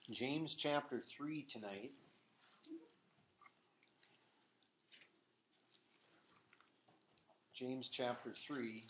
James chapter 3 tonight. James chapter 3.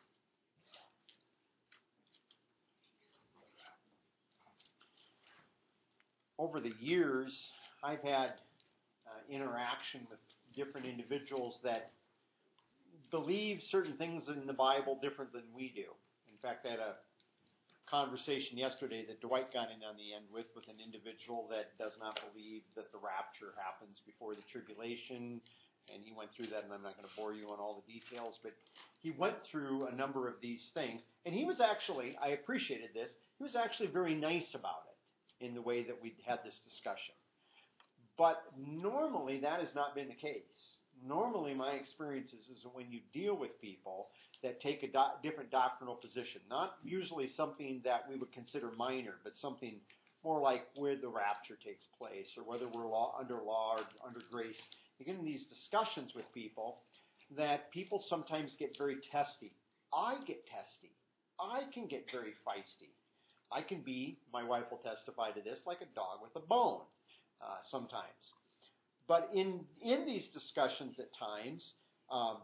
Over the years, I've had interaction with different individuals that believe certain things in the Bible different than we do. In fact, I had a conversation yesterday that Dwight got in on the end with an individual that does not believe that the rapture happens before the tribulation, and he went through that, and I'm not going to bore you on all the details, but he went through a number of these things, and he was actually, I appreciated this, he was actually very nice about it in the way that we had this discussion. But normally that has not been the case. Normally, my experience is that when you deal with people that take a different doctrinal position, not usually something that we would consider minor, but something more like where the rapture takes place or whether we're under law or under grace, you get in these discussions with people that people sometimes get very testy. I get testy. I can get very feisty. I can be, my wife will testify to this, like a dog with a bone sometimes. But in these discussions at times, I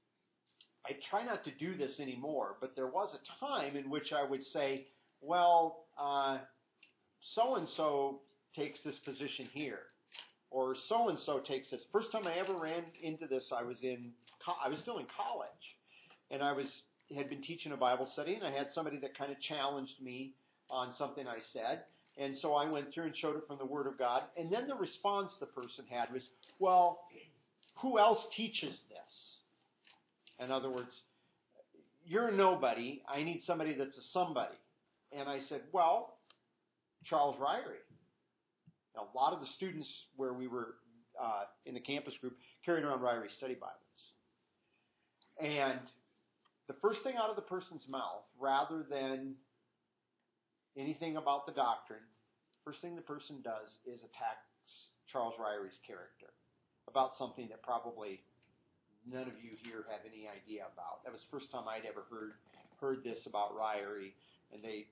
try not to do this anymore, but there was a time in which I would say, well, so-and-so takes this position here, or so-and-so takes this. First time I ever ran into this, I was still in college, and had been teaching a Bible study, and I had somebody that kind of challenged me on something I said. And so I went through and showed it from the Word of God. And then the response the person had was, well, who else teaches this? In other words, you're a nobody. I need somebody that's a somebody. And I said, well, Charles Ryrie. Now, a lot of the students where we were in the campus group carried around Ryrie study Bibles. And the first thing out of the person's mouth, rather than anything about the doctrine, first thing the person does is attacks Charles Ryrie's character about something that probably none of you here have any idea about. That was the first time I'd ever heard this about Ryrie, and they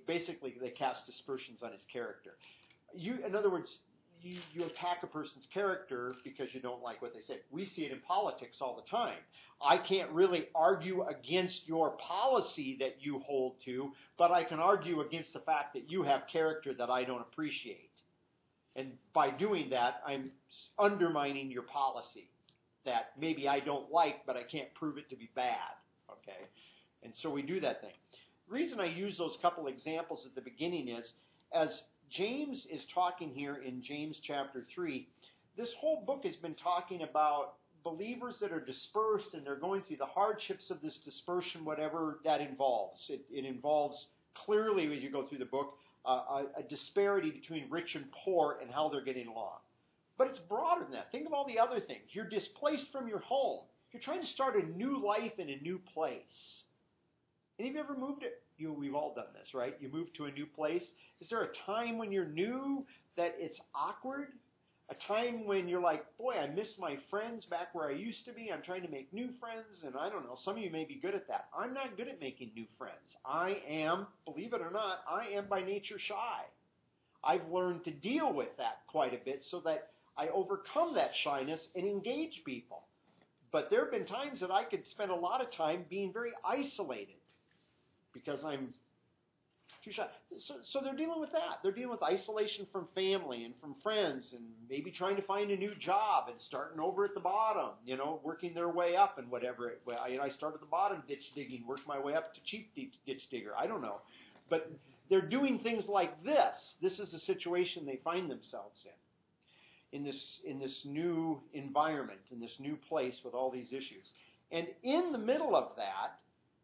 cast aspersions on his character. In other words, you attack a person's character because you don't like what they say. We see it in politics all the time. I can't really argue against your policy that you hold to, but I can argue against the fact that you have character that I don't appreciate. And by doing that, I'm undermining your policy that maybe I don't like, but I can't prove it to be bad. Okay? And so we do that thing. The reason I use those couple examples at the beginning is, as James is talking here in James chapter 3. This whole book has been talking about believers that are dispersed, and they're going through the hardships of this dispersion, whatever that involves. It involves clearly, as you go through the book, a disparity between rich and poor and how they're getting along. But it's broader than that. Think of all the other things. You're displaced from your home. You're trying to start a new life in a new place. Any of you ever moved it? We've all done this, right? You move to a new place. Is there a time when you're new that it's awkward? A time when you're like, boy, I miss my friends back where I used to be. I'm trying to make new friends, and I don't know. Some of you may be good at that. I'm not good at making new friends. I am, believe it or not, I am by nature shy. I've learned to deal with that quite a bit so that I overcome that shyness and engage people. But there have been times that I could spend a lot of time being very isolated, because I'm too shy. So they're dealing with that. They're dealing with isolation from family and from friends, and maybe trying to find a new job and starting over at the bottom, working their way up and whatever. I started at the bottom ditch digging, worked my way up to chief ditch digger. I don't know. But they're doing things like this. This is the situation they find themselves in this new environment, in this new place with all these issues. And in the middle of that,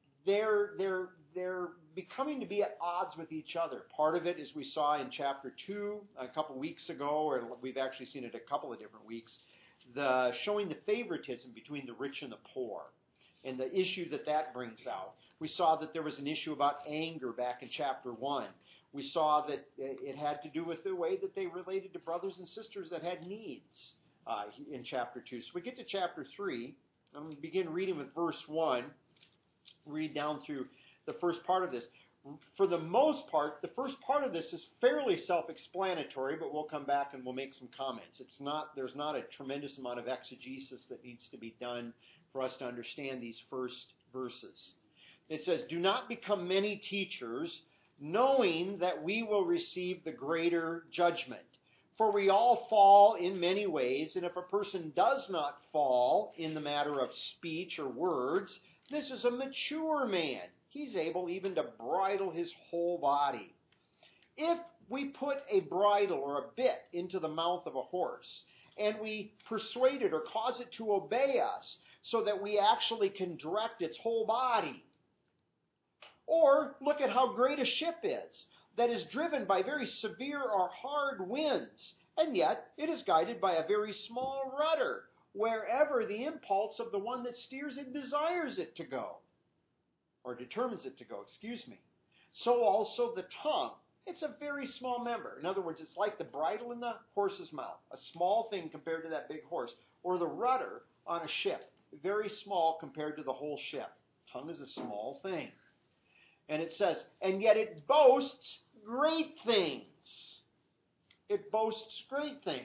they're becoming to be at odds with each other. Part of it, as we saw in chapter 2 a couple weeks ago, or we've actually seen it a couple of different weeks, showing the favoritism between the rich and the poor, and the issue that brings out. We saw that there was an issue about anger back in chapter 1. We saw that it had to do with the way that they related to brothers and sisters that had needs in chapter 2. So we get to chapter 3. I'm going to begin reading with verse 1. Read down through the first part of this. for the most part, the first part of this is fairly self-explanatory, but we'll come back and we'll make some comments. There's not a tremendous amount of exegesis that needs to be done for us to understand these first verses. It says, "Do not become many teachers, knowing that we will receive the greater judgment. For we all fall in many ways, and if a person does not fall in the matter of speech or words, this is a mature man. He's able even to bridle his whole body. If we put a bridle or a bit into the mouth of a horse, and we persuade it or cause it to obey us, so that we actually can direct its whole body. Or look at how great a ship is, that is driven by very severe or hard winds, and yet it is guided by a very small rudder, wherever the impulse of the one that steers it desires it to go, or determines it to go, So also the tongue. It's a very small member. In other words, it's like the bridle in the horse's mouth, a small thing compared to that big horse, or the rudder on a ship, very small compared to the whole ship. Tongue is a small thing. And it says, and yet it boasts great things. It boasts great things.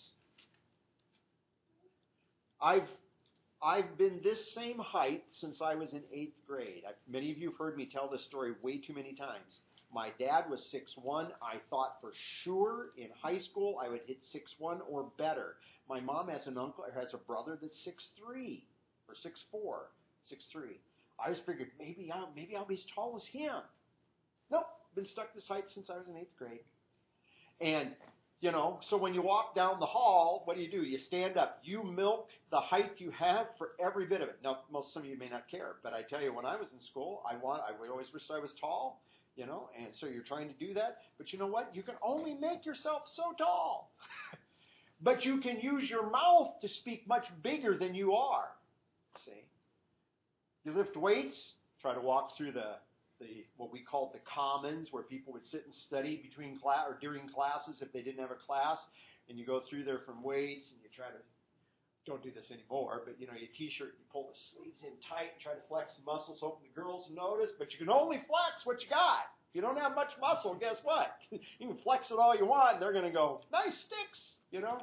I've been this same height since I was in 8th grade. Many of you have heard me tell this story way too many times. My dad was 6'1". I thought for sure in high school I would hit 6'1" or better. My mom has a brother that's 6'3", or 6'4", 6'3". I just figured maybe I'll be as tall as him. Nope, been stuck this height since I was in 8th grade. And, so when you walk down the hall, what do? You stand up. You milk the height you have for every bit of it. Now, some of you may not care, but I tell you, when I was in school, I always wished I was tall, and so you're trying to do that. But you know what? You can only make yourself so tall. But you can use your mouth to speak much bigger than you are. See? You lift weights, try to walk through the what we called the commons, where people would sit and study between class or during classes if they didn't have a class, and you go through there from weights, and you try to, don't do this anymore, but your t-shirt, you pull the sleeves in tight and try to flex the muscles, hoping the girls notice, but you can only flex what you got. If you don't have much muscle, guess what? You can flex it all you want, and they're going to go, nice sticks,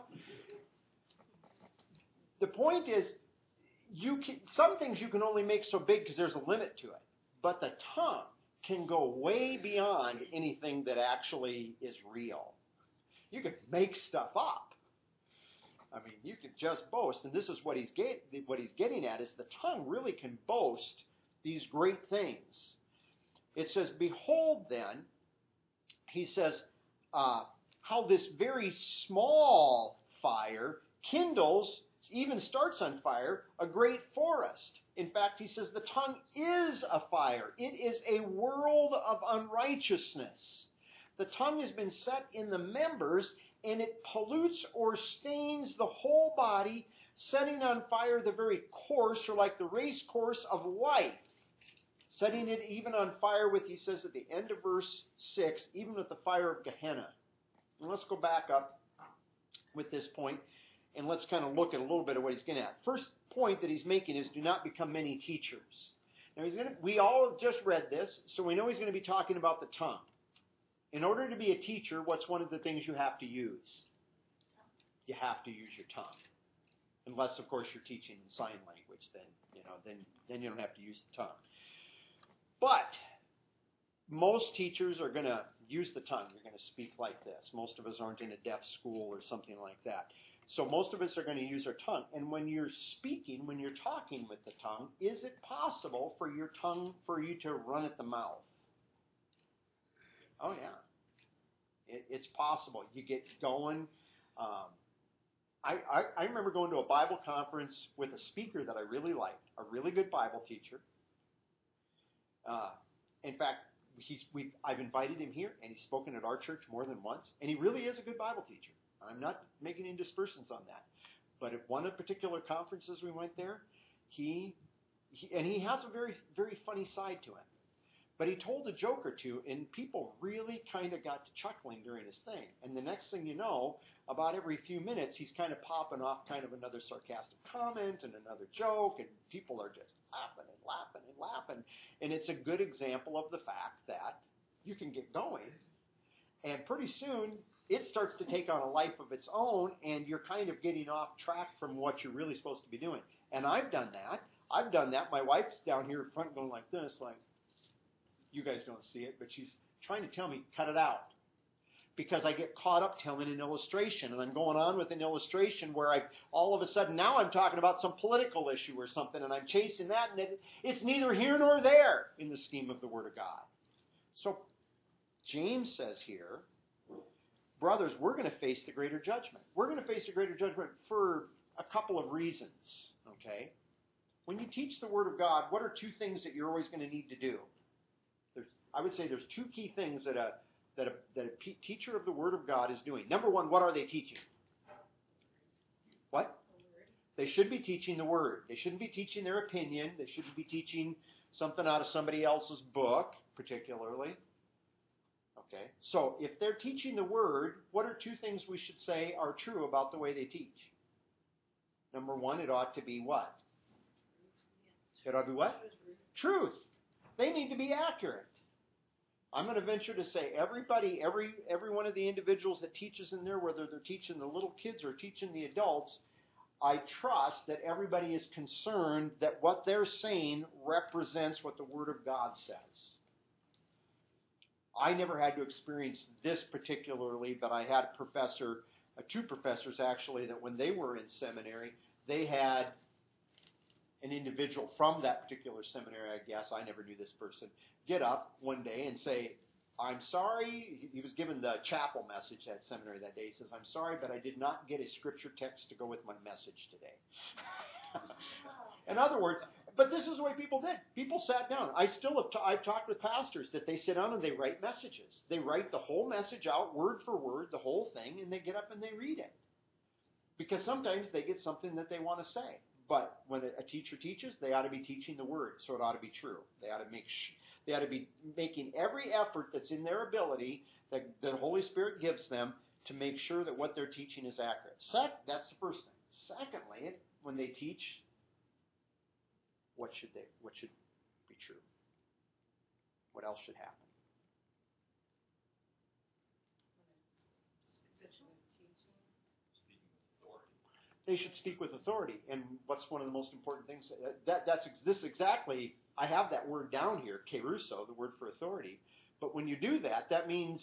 The point is, some things you can only make so big because there's a limit to it. But the tongue can go way beyond anything that actually is real. You can make stuff up. I mean, you can just boast. And this is what he's getting at, is the tongue really can boast these great things. It says, behold then, he says, how this very small fire kindles, even starts on fire, a great forest. In fact, he says the tongue is a fire. It is a world of unrighteousness. The tongue has been set in the members, and it pollutes or stains the whole body, setting on fire the very course, or like the race course of life. Setting it even on fire with, he says at the end of verse 6, even with the fire of Gehenna. And let's go back up with this point. And let's kind of look at a little bit of what he's getting at. First point that he's making is do not become many teachers. Now we all just read this, so we know he's going to be talking about the tongue. In order to be a teacher, what's one of the things you have to use? You have to use your tongue. Unless, of course, you're teaching in sign language, then you don't have to use the tongue. But most teachers are going to use the tongue. You're going to speak like this. Most of us aren't in a deaf school or something like that. So most of us are going to use our tongue. And when you're speaking, when you're talking with the tongue, is it possible for your tongue, for you to run at the mouth? Oh, yeah. It's possible. You get going. I remember going to a Bible conference with a speaker that I really liked, a really good Bible teacher. In fact, I've invited him here, and he's spoken at our church more than once, and he really is a good Bible teacher. I'm not making any dispersions on that. But at one of the particular conferences we went there, he has a very, very funny side to him. But he told a joke or two, and people really kind of got to chuckling during his thing. And the next thing you know, about every few minutes, he's kind of popping off kind of another sarcastic comment and another joke, and people are just laughing and laughing and laughing. And it's a good example of the fact that you can get going, and pretty soon it starts to take on a life of its own, and you're kind of getting off track from what you're really supposed to be doing. And I've done that. My wife's down here in front going like this, like, you guys don't see it, but she's trying to tell me, cut it out. Because I get caught up telling an illustration, and I'm going on with an illustration where all of a sudden now I'm talking about some political issue or something, and I'm chasing that, and it's neither here nor there in the scheme of the Word of God. So James says here, brothers, we're going to face the greater judgment. We're going to face the greater judgment for a couple of reasons, okay? When you teach the Word of God, what are two things that you're always going to need to do? I would say there's two key things that a teacher of the Word of God is doing. Number one, what are they teaching? What? They should be teaching the Word. They shouldn't be teaching their opinion. They shouldn't be teaching something out of somebody else's book, particularly. Okay? So if they're teaching the Word, what are two things we should say are true about the way they teach? Number one, it ought to be what? It ought to be what? Truth. They need to be accurate. I'm going to venture to say every one of the individuals that teaches in there, whether they're teaching the little kids or teaching the adults, I trust that everybody is concerned that what they're saying represents what the Word of God says. I never had to experience this particularly, but I had two professors actually, that when they were in seminary, they had an individual from that particular seminary, I guess, I never knew this person, get up one day and say, I'm sorry. He was given the chapel message at seminary that day. He says, I'm sorry, but I did not get a scripture text to go with my message today. In other words, but this is the way people did. People sat down. I've talked with pastors that they sit down and they write messages. They write the whole message out, word for word, the whole thing, and they get up and they read it. Because sometimes they get something that they want to say. But when a teacher teaches, they ought to be teaching the Word, so it ought to be true. They ought to be making every effort that's in their ability that the Holy Spirit gives them to make sure that what they're teaching is accurate. That's the first thing. Secondly, when they teach, what should be true? What else should happen? They should speak with authority. And what's one of the most important things? I have that word down here, keruso, the word for authority. But when you do that, that means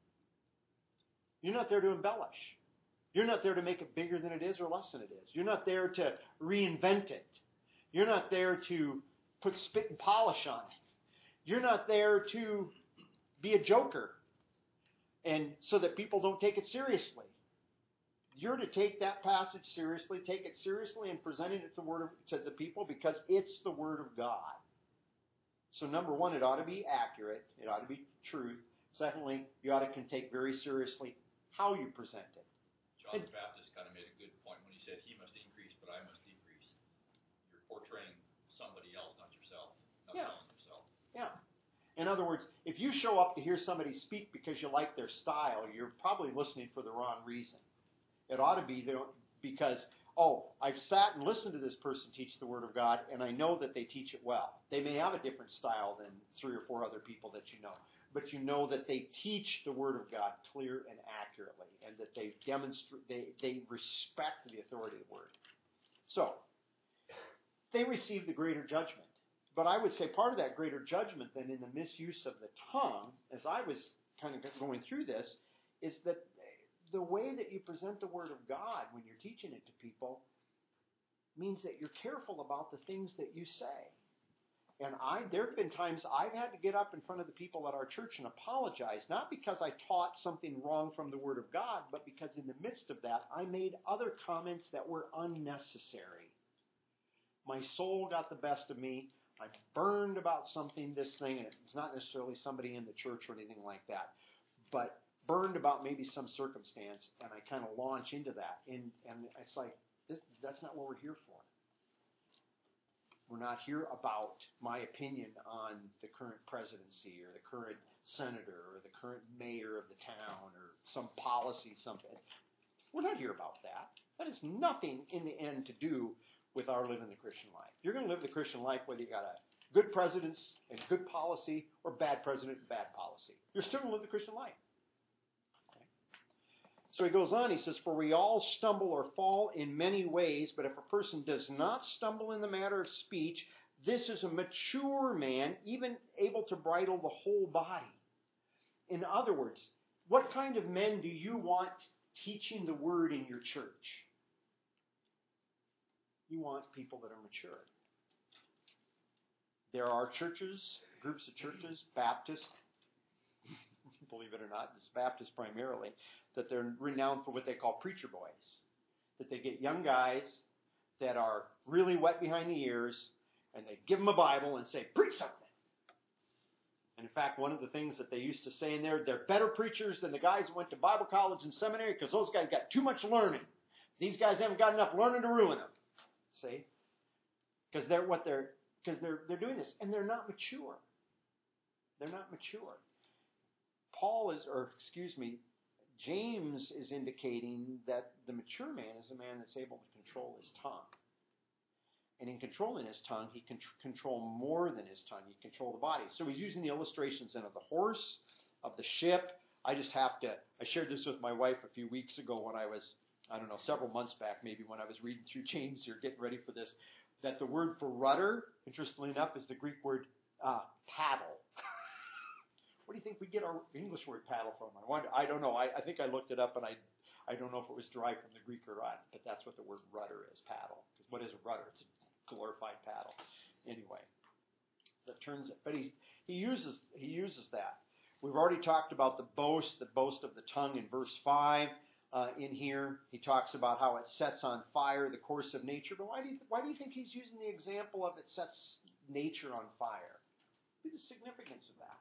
you're not there to embellish. You're not there to make it bigger than it is or less than it is. You're not there to reinvent it. You're not there to put spit and polish on it. You're not there to be a joker and so that people don't take it seriously. You're to take that passage seriously, take it seriously, and present it to the people because it's the Word of God. So number one, it ought to be accurate. It ought to be truth. Secondly, you ought to take very seriously how you present it. John the Baptist kind of made a good point when he said, he must increase, but I must decrease. You're portraying somebody else, not yourself. Not selling yourself. Yeah. In other words, if you show up to hear somebody speak because you like their style, you're probably listening for the wrong reason. It ought to be because, I've sat and listened to this person teach the Word of God, and I know that they teach it well. They may have a different style than 3 or 4 other people that you know, but you know that they teach the Word of God clear and accurately, and that they respect the authority of the Word. So, they receive the greater judgment. But I would say part of that greater judgment then in the misuse of the tongue, as I was kind of going through this, is that the way that you present the Word of God when you're teaching it to people means that you're careful about the things that you say. And there have been times I've had to get up in front of the people at our church and apologize, not because I taught something wrong from the Word of God, but because in the midst of that, I made other comments that were unnecessary. My soul got the best of me. I'm burned about this thing, and it's not necessarily somebody in the church or anything like that, but burned about maybe some circumstance, and I kind of launch into that. And it's like, that's not what we're here for. We're not here about my opinion on the current presidency or the current senator or the current mayor of the town or some policy, something. We're not here about that. That has nothing in the end to do with our living the Christian life. You're going to live the Christian life whether you got a good president and good policy or bad president and bad policy. You're still going to live the Christian life. Okay? So he goes on, he says, for we all stumble or fall in many ways, but if a person does not stumble in the matter of speech, this is a mature man, even able to bridle the whole body. In other words, what kind of men do you want teaching the word in your church? You want people that are mature. There are churches, groups of churches, Baptist, believe it or not, it's Baptist primarily, that they're renowned for what they call preacher boys. That they get young guys that are really wet behind the ears, and they give them a Bible and say, preach something. And in fact, one of the things that they used to say in there, they're better preachers than the guys who went to Bible college and seminary because those guys got too much learning. These guys haven't got enough learning to ruin them. See? Because they're doing this, and they're not mature. They're not mature. James is indicating that the mature man is a man that's able to control his tongue. And in controlling his tongue, he can control more than his tongue. He can control the body. So he's using the illustrations then of the horse, of the ship. I shared this with my wife a few weeks ago when I was, several months back maybe, when I was reading through James here, getting ready for this, that the word for rudder, interestingly enough, is the Greek word paddle. Where do you think we get our English word paddle from? I don't know. I think I looked it up, and I don't know if it was derived from the Greek or not, but that's what the word rudder is, paddle. Because what is a rudder? It's a glorified paddle. Anyway, that turns it. But he uses that. We've already talked about the boast of the tongue in verse 5. In here, he talks about how it sets on fire the course of nature. But why do you think he's using the example of it sets nature on fire? What's the significance of that?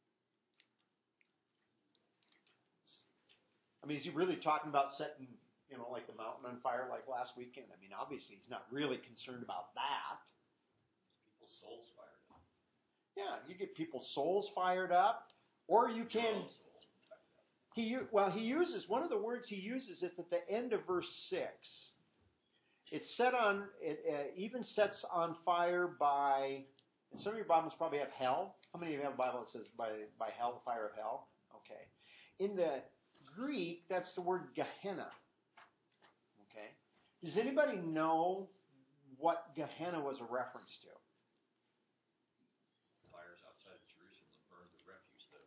I mean, is he really talking about setting, like the mountain on fire like last weekend? I mean, obviously he's not really concerned about that. People's souls fired up. Yeah, you get people's souls fired up, or you can. He uses one of the words he uses is at the end of verse 6. It even sets on fire by. And some of your Bibles probably have hell. How many of you have a Bible that says by hell, the fire of hell? Okay. In the Greek, that's the word Gehenna. Okay. Does anybody know what Gehenna was a reference to? Fires outside of Jerusalem that burned the refuse, the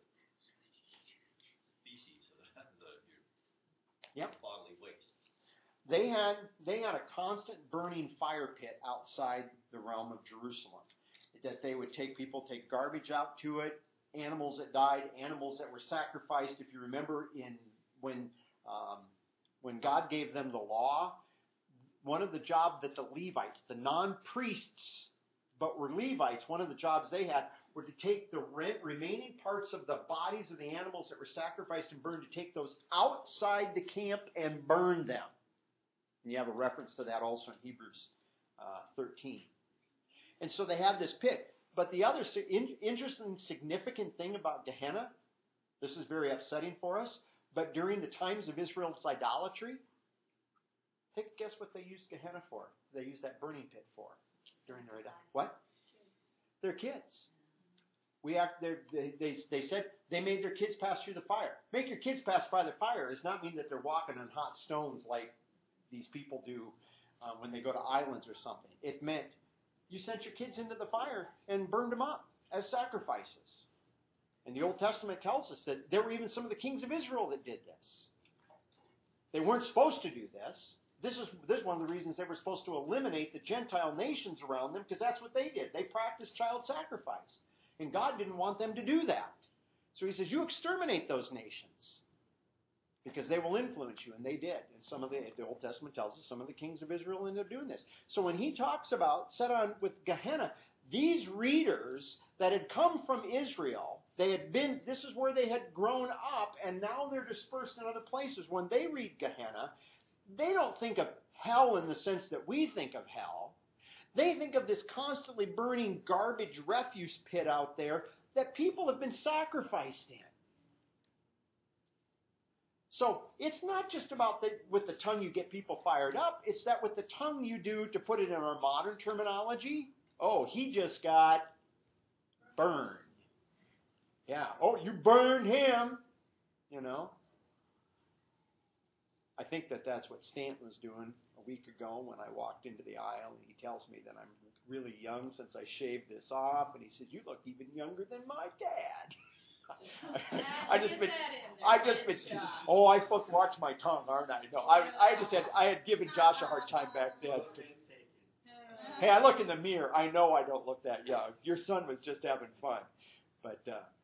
feces, the bodily waste. They had a constant burning fire pit outside the realm of Jerusalem. That they would take garbage out to it, animals that died, animals that were sacrificed. If you remember when God gave them the law, one of the jobs that the Levites, the non-priests, but were Levites, one of the jobs they had were to take the remaining parts of the bodies of the animals that were sacrificed and burned, to take those outside the camp and burn them. And you have a reference to that also in Hebrews 13. And so they have this pit. But the other interesting, significant thing about Gehenna, this is very upsetting for us, but during the times of Israel's idolatry, take a guess what they used Gehenna for. They used that burning pit for during their idolatry. What? Their kids. They said they made their kids pass through the fire. Make your kids pass by the fire does not mean that they're walking on hot stones like these people do when they go to islands or something. It meant you sent your kids into the fire and burned them up as sacrifices. And the Old Testament tells us that there were even some of the kings of Israel that did this. They weren't supposed to do this. This is one of the reasons they were supposed to eliminate the Gentile nations around them, because that's what they did. They practiced child sacrifice. And God didn't want them to do that. So he says, you exterminate those nations because they will influence you. And they did. And the Old Testament tells us some of the kings of Israel ended up doing this. So when he talks about, set on with Gehenna, these readers that had come from Israel, this is where they had grown up, and now they're dispersed in other places. When they read Gehenna, they don't think of hell in the sense that we think of hell. They think of this constantly burning garbage refuse pit out there that people have been sacrificed in. So it's not just about with the tongue you get people fired up. It's that with the tongue you do, to put it in our modern terminology, oh, he just got burned. Yeah. Oh, you burned him. You know. I think that's what Stanton was doing a week ago when I walked into the aisle, and he tells me that I'm really young since I shaved this off, and he says, "You look even younger than my dad." I just been, oh, I'm supposed to watch my tongue, aren't I? No, I had given Josh a hard time back then. Hey, I look in the mirror. I know I don't look that young. Your son was just having fun, but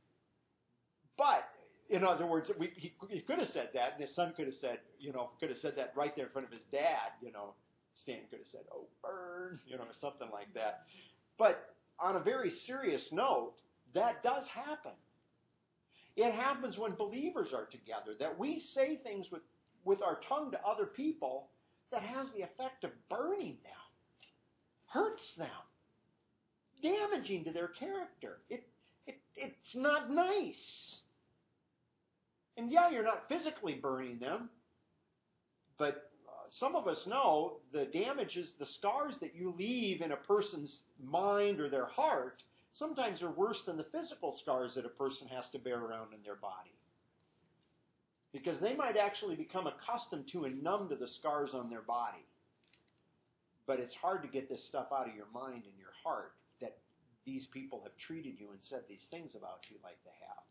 in other words, he could have said that, and his son could have said, that right there in front of his dad. Stan could have said, "Oh, burn," or something like that. But on a very serious note, that does happen. It happens when believers are together, that we say things with our tongue to other people that has the effect of burning them, hurts them, damaging to their character. It's not nice. And yeah, you're not physically burning them, but some of us know the damages, the scars that you leave in a person's mind or their heart sometimes are worse than the physical scars that a person has to bear around in their body. Because they might actually become accustomed to and numb to the scars on their body. But it's hard to get this stuff out of your mind and your heart that these people have treated you and said these things about you like they have.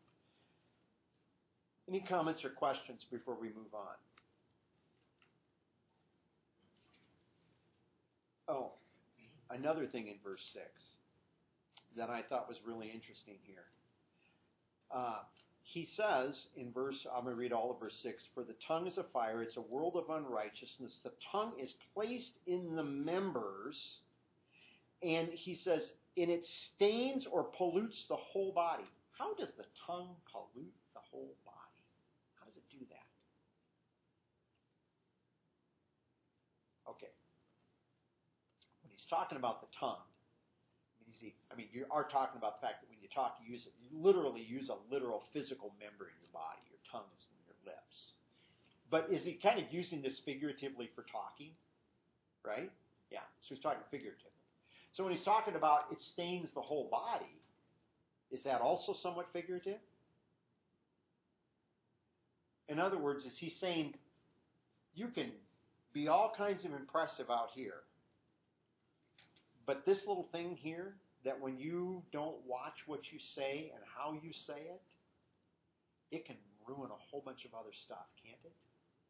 Any comments or questions before we move on? Oh, another thing in verse 6 that I thought was really interesting here. He says in I'm going to read all of verse 6, "For the tongue is a fire, it's a world of unrighteousness. The tongue is placed in the members," and he says, "and it stains or pollutes the whole body." How does the tongue pollute the whole body? How does it do that? Okay. When he's talking about the tongue, you are talking about the fact that when you talk, you literally use a literal physical member in your body. Your tongue is in your lips. But is he kind of using this figuratively for talking? Right? Yeah. So he's talking figuratively. So when he's talking about it stains the whole body, is that also somewhat figurative? In other words, is he saying you can be all kinds of impressive out here, but this little thing here, that when you don't watch what you say and how you say it, it can ruin a whole bunch of other stuff, can't it?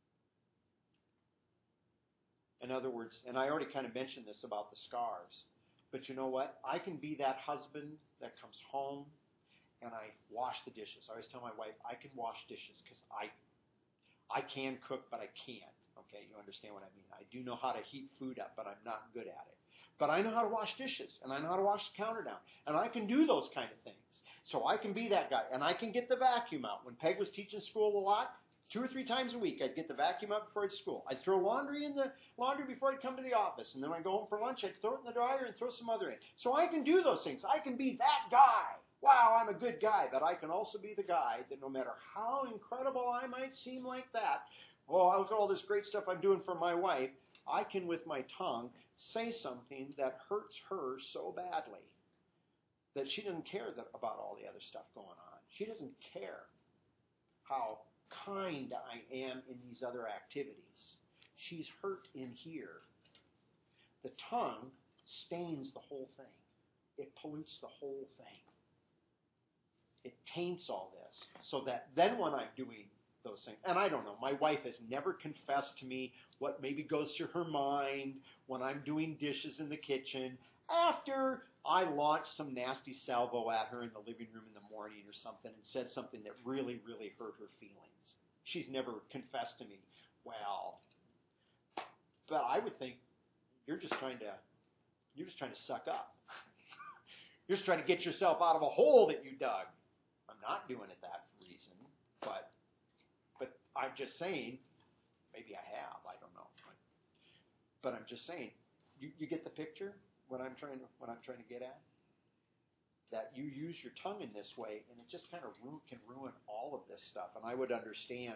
In other words, and I already kind of mentioned this about the scars, but you know what? I can be that husband that comes home and I wash the dishes. I always tell my wife, I can wash dishes because I can cook, but I can't. Okay, you understand what I mean. I do know how to heat food up, but I'm not good at it. But I know how to wash dishes, and I know how to wash the counter down, and I can do those kind of things. So I can be that guy, and I can get the vacuum out. When Peg was teaching school a lot, 2 or 3 times a week, I'd get the vacuum out before I'd school. I'd throw laundry in the laundry before I'd come to the office, and then I'd go home for lunch, I'd throw it in the dryer and throw some other in. So I can do those things. I can be that guy. Wow, I'm a good guy, but I can also be the guy that no matter how incredible I might seem like that, oh, look at all this great stuff I'm doing for my wife, I can, with my tongue, say something that hurts her so badly that she doesn't care about all the other stuff going on. She doesn't care how kind I am in these other activities. She's hurt in here. The tongue stains the whole thing. It pollutes the whole thing. It taints all this. So that then when I'm doing those things, and I don't know, my wife has never confessed to me what maybe goes through her mind when I'm doing dishes in the kitchen after I launched some nasty salvo at her in the living room in the morning or something and said something that really, really hurt her feelings. She's never confessed to me, well, but I would think you're just trying to suck up. You're just trying to get yourself out of a hole that you dug. I'm not doing it that reason, but I'm just saying, maybe I have, I don't know. But I'm just saying, you get the picture? what I'm trying to get at? That you use your tongue in this way, and it just kind of can ruin all of this stuff. And I would understand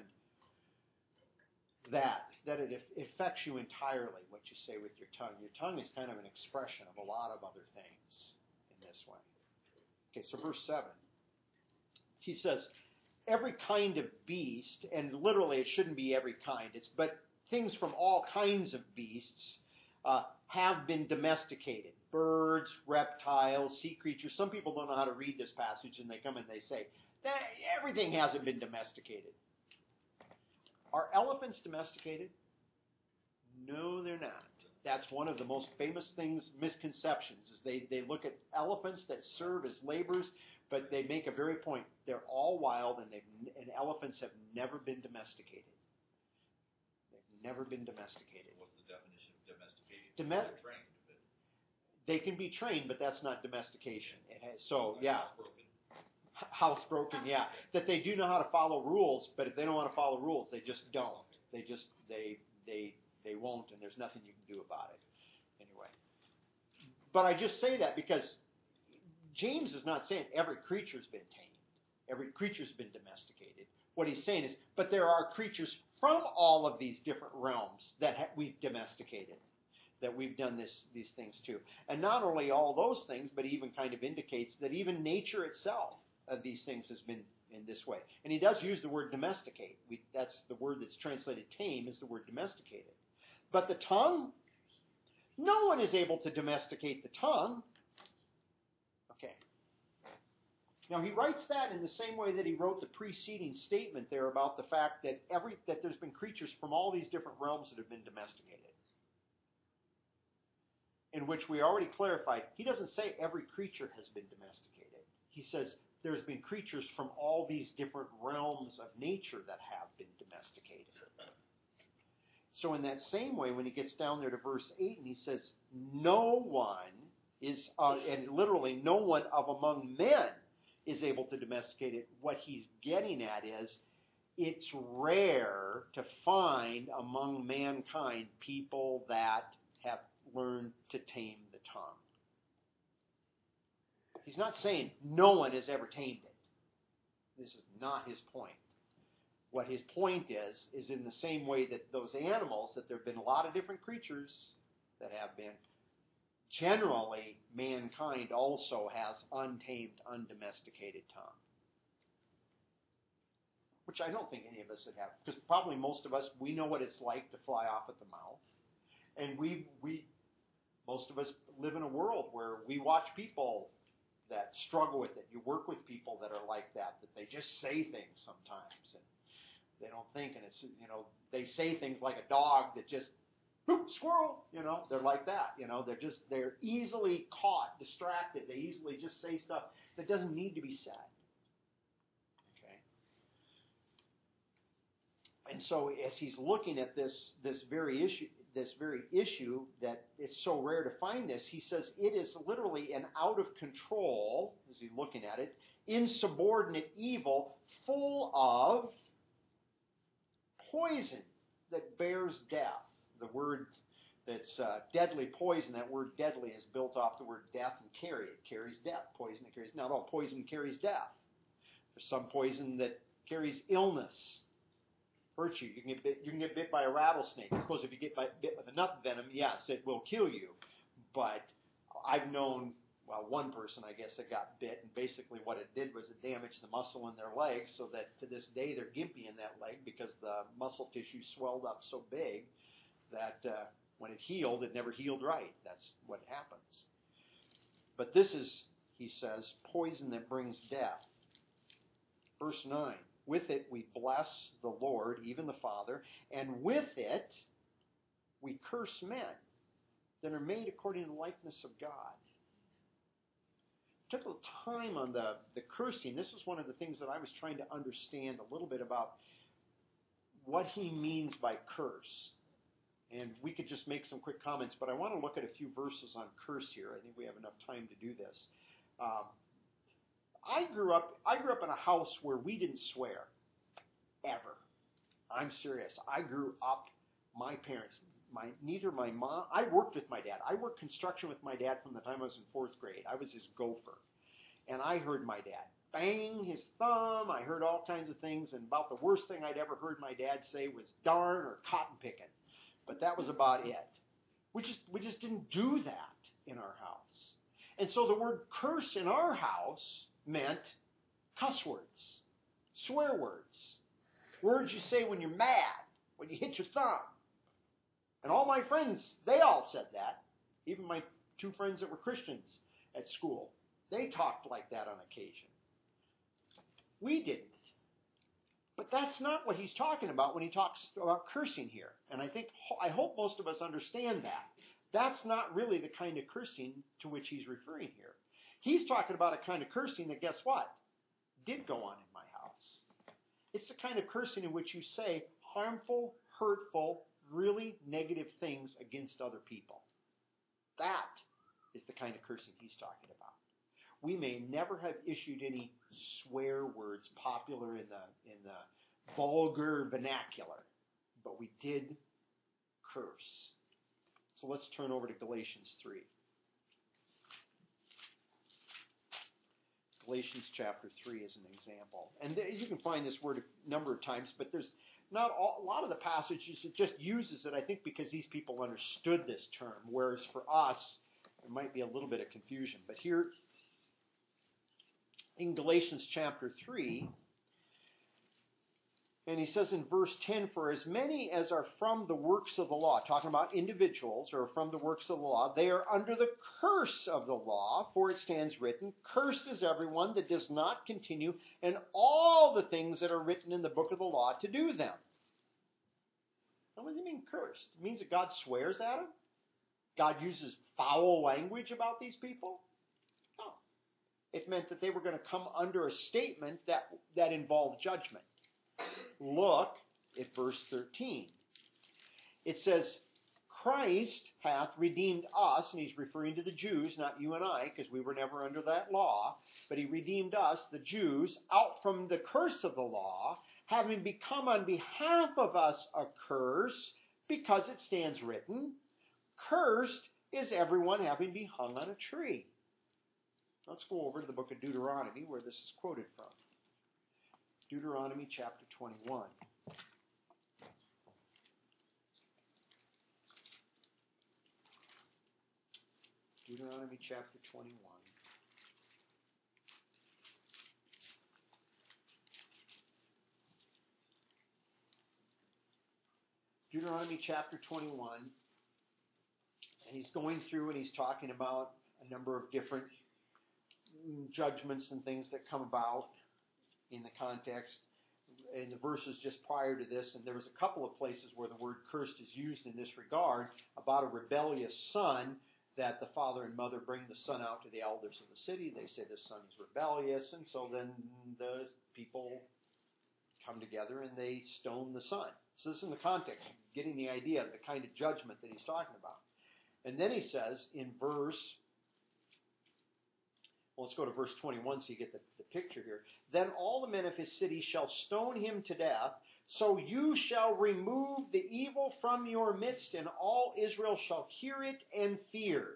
that it affects you entirely, what you say with your tongue. Your tongue is kind of an expression of a lot of other things in this way. Okay, so verse 7. He says, every kind of beast, and literally it shouldn't be every kind, but things from all kinds of beasts have been domesticated. Birds, reptiles, sea creatures. Some people don't know how to read this passage, and they come and they say, everything hasn't been domesticated. Are elephants domesticated? No, they're not. That's one of the most famous misconceptions, is they look at elephants that serve as laborers, but they make a very point. They're all wild, and elephants have never been domesticated. They've never been domesticated. What's the definition of domestication? They're trained. They can be trained, but that's not domestication. Housebroken, yeah. That they do know how to follow rules, but if they don't want to follow rules, they just don't. They won't, and there's nothing you can do about it. Anyway. But I just say that because James is not saying every creature's been tamed. Every creature's been domesticated. What he's saying is, but there are creatures from all of these different realms that we've domesticated, that we've done these things to. And not only all those things, but he even kind of indicates that even nature itself of these things has been in this way. And he does use the word domesticate. That's the word that's translated tame, is the word domesticated. But the tongue, no one is able to domesticate the tongue. Okay. Now he writes that in the same way that he wrote the preceding statement there about the fact that there's been creatures from all these different realms that have been domesticated. In which we already clarified, he doesn't say every creature has been domesticated. He says there's been creatures from all these different realms of nature that have been domesticated. So in that same way, when he gets down there to verse 8, and he says, no one is, and literally no one of among men is able to domesticate it, what he's getting at is, it's rare to find among mankind people that have learned to tame the tongue. He's not saying no one has ever tamed it. This is not his point. What his point is in the same way that those animals, that there have been a lot of different creatures that have been, generally mankind also has untamed, undomesticated tongue. Which I don't think any of us would have. Because probably most of us, we know what it's like to fly off at the mouth. And most of us live in a world where we watch people that struggle with it. You work with people that are like that they just say things sometimes and they don't think, and it's, they say things like a dog that just, boop, squirrel, they're like that, they're easily caught, distracted. They easily just say stuff that doesn't need to be said. Okay. And so as he's looking at this very issue that it's so rare to find this, he says it is literally an out of control, as he's looking at it, insubordinate evil full of poison that bears death. The word that's deadly poison, that word deadly is built off the word death and carry. It carries death. Poison, it carries, not all poison carries death. There's some poison that carries illness. Hurt you. You can get bit by a rattlesnake. I suppose if you get bit with enough venom, yes, it will kill you. But I've known, one person, I guess, that got bit, and basically what it did was it damaged the muscle in their leg, so that to this day they're gimpy in that leg because the muscle tissue swelled up so big that when it healed, it never healed right. That's what happens. But this is, he says, poison that brings death. Verse 9. With it we bless the Lord, even the Father, and with it we curse men that are made according to the likeness of God. I took a little time on the cursing. This is one of the things that I was trying to understand a little bit about what he means by curse. And we could just make some quick comments, but I want to look at a few verses on curse here. I think we have enough time to do this. I grew up in a house where we didn't swear, ever. I'm serious. I grew up, my parents, neither my mom. I worked with my dad. I worked construction with my dad from the time I was in 4th grade. I was his gopher, and I heard my dad bang his thumb. I heard all kinds of things, and about the worst thing I'd ever heard my dad say was darn or cotton picking. But that was about it. We just didn't do that in our house. And so the word curse in our house meant cuss words, swear words you say when you're mad, when you hit your thumb. And all my friends, they all said that. Even my 2 friends that were Christians at school, they talked like that on occasion. We didn't. But that's not what he's talking about when he talks about cursing here. And I hope most of us understand that. That's not really the kind of cursing to which he's referring here. He's talking about a kind of cursing that, guess what, did go on in my house. It's the kind of cursing in which you say harmful, hurtful, really negative things against other people. That is the kind of cursing he's talking about. We may never have issued any swear words popular in the vulgar vernacular, but we did curse. So let's turn over to Galatians 3. Galatians chapter 3 is an example. And you can find this word a number of times, but there's not a lot of the passages, it just uses it, I think, because these people understood this term, whereas for us, there might be a little bit of confusion. But here, in Galatians chapter 3, and he says in verse 10, for as many as are from the works of the law, talking about individuals who are from the works of the law, they are under the curse of the law, for it stands written, cursed is everyone that does not continue in all the things that are written in the book of the law to do them. Now, what does it mean cursed? It means that God swears at them? God uses foul language about these people? No. It meant that they were going to come under a statement that involved judgment. Look at verse 13. It says, Christ hath redeemed us, and he's referring to the Jews, not you and I, because we were never under that law, but he redeemed us, the Jews, out from the curse of the law, having become on behalf of us a curse, because it stands written, cursed is everyone having been hung on a tree. Let's go over to the book of Deuteronomy, where this is quoted from. Deuteronomy chapter 21. Deuteronomy chapter 21. Deuteronomy chapter 21. And he's going through and he's talking about a number of different judgments and things that come about in the context, in the verses just prior to this, and there was a couple of places where the word cursed is used in this regard, about a rebellious son, that the father and mother bring the son out to the elders of the city. They say the son is rebellious, and so then the people come together and they stone the son. So this is in the context, getting the idea of the kind of judgment that he's talking about. And then he says in let's go to verse 21 so you get the picture here. Then all the men of his city shall stone him to death, so you shall remove the evil from your midst, and all Israel shall hear it and fear.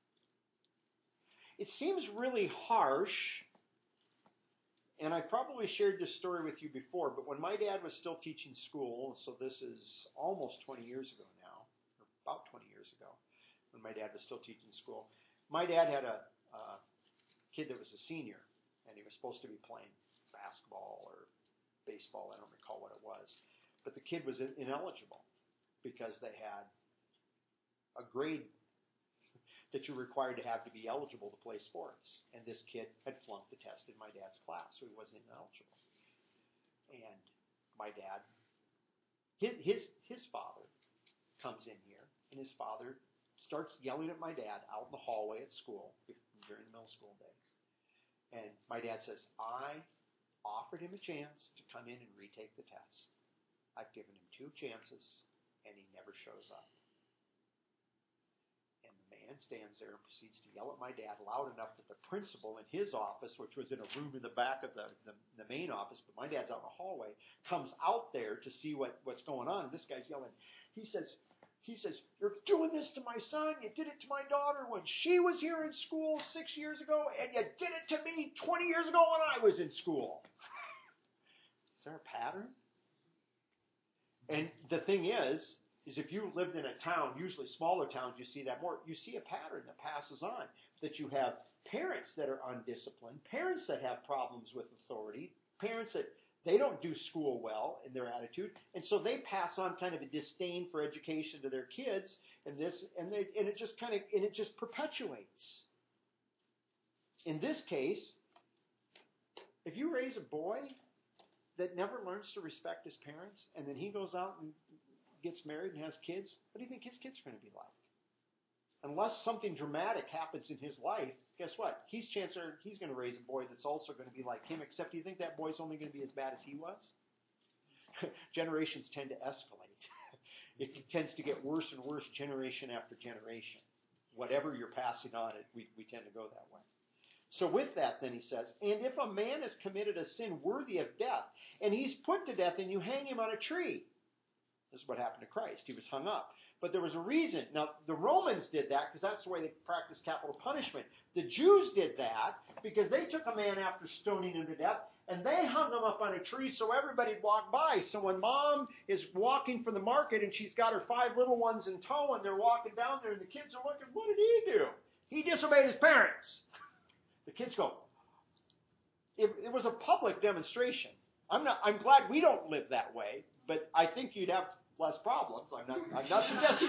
It seems really harsh, and I probably shared this story with you before, but when my dad was still teaching school, so this is almost 20 years ago now, or about 20 years ago, when my dad was still teaching school, my dad had a kid that was a senior, and he was supposed to be playing basketball or baseball. I don't recall what it was. But the kid was ineligible because they had a grade that you're required to have to be eligible to play sports. And this kid had flunked the test in my dad's class, so he wasn't ineligible. And my dad, his father comes in here, and his father starts yelling at my dad out in the hallway at school during the middle school day. And my dad says, I offered him a chance to come in and retake the test. I've given him 2 chances, and he never shows up. And the man stands there and proceeds to yell at my dad loud enough that the principal in his office, which was in a room in the back of the main office, but my dad's out in the hallway, comes out there to see what's going on. And this guy's yelling. He says, He says, you're doing this to my son. You did it to my daughter when she was here in school 6 years ago, and you did it to me 20 years ago when I was in school. Is there a pattern? And the thing is if you lived in a town, usually smaller towns, you see that more. You see a pattern that passes on, that you have parents that are undisciplined, parents that have problems with authority, parents that they don't do school well in their attitude, and so they pass on kind of a disdain for education to their kids, and it just perpetuates. In this case, if you raise a boy that never learns to respect his parents, and then he goes out and gets married and has kids, what do you think his kids are going to be like? Unless something dramatic happens in his life, guess what? Chances are he's going to raise a boy that's also going to be like him, except do you think that boy's only going to be as bad as he was? Generations tend to escalate. It tends to get worse and worse generation after generation. Whatever you're passing on, we tend to go that way. So with that, then he says, and if a man has committed a sin worthy of death, and he's put to death, and you hang him on a tree. This is what happened to Christ. He was hung up. But there was a reason. Now, the Romans did that because that's the way they practiced capital punishment. The Jews did that because they took a man after stoning him to death, and they hung him up on a tree so everybody'd walk by. So when mom is walking from the market and she's got her 5 little ones in tow and they're walking down there and the kids are looking, what did he do? He disobeyed his parents. The kids go, it was a public demonstration. I'm glad we don't live that way, but I think you'd have less problems. I'm not suggesting.